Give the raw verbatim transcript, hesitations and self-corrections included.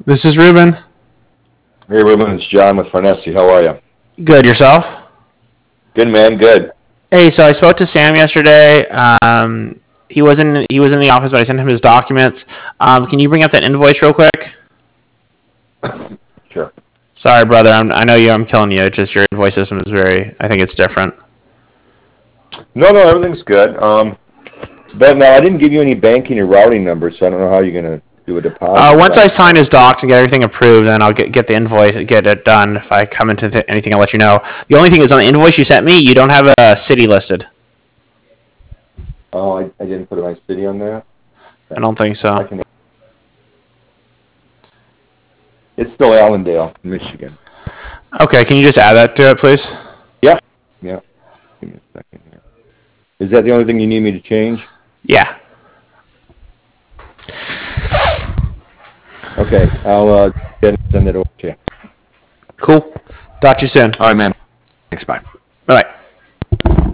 This is Ruben. Hey, Ruben, it's John with Farnese. How are you? Good, yourself? Good, man. Good. Hey, so I spoke to Sam yesterday. Um, he wasn't he was in the office, but I sent him his documents. Um, can you bring up that invoice real quick? Sure. Sorry, brother. I'm, I know you. I'm killing you. It's just your invoice system is very. I think it's different. No, no, everything's good. Um, but no, I didn't give you any banking or routing numbers, so I don't know how you're gonna do a deposit. Uh, once I on- sign his docs and get everything approved, then I'll get get the invoice, get it done. If I come into th- anything, I'll let you know. The only thing is on the invoice you sent me, you don't have a city listed. Oh, I, I didn't put my city on there. I don't think I so. can. It's still Allendale, Michigan. Okay, can you just add that to it, please? Yep. Yep. Give me a second here. Is that the only thing you need me to change? Yeah. Okay, I'll uh, get it, send it over to you. Cool. Talk to you soon. All right, man. Thanks. Bye. Bye.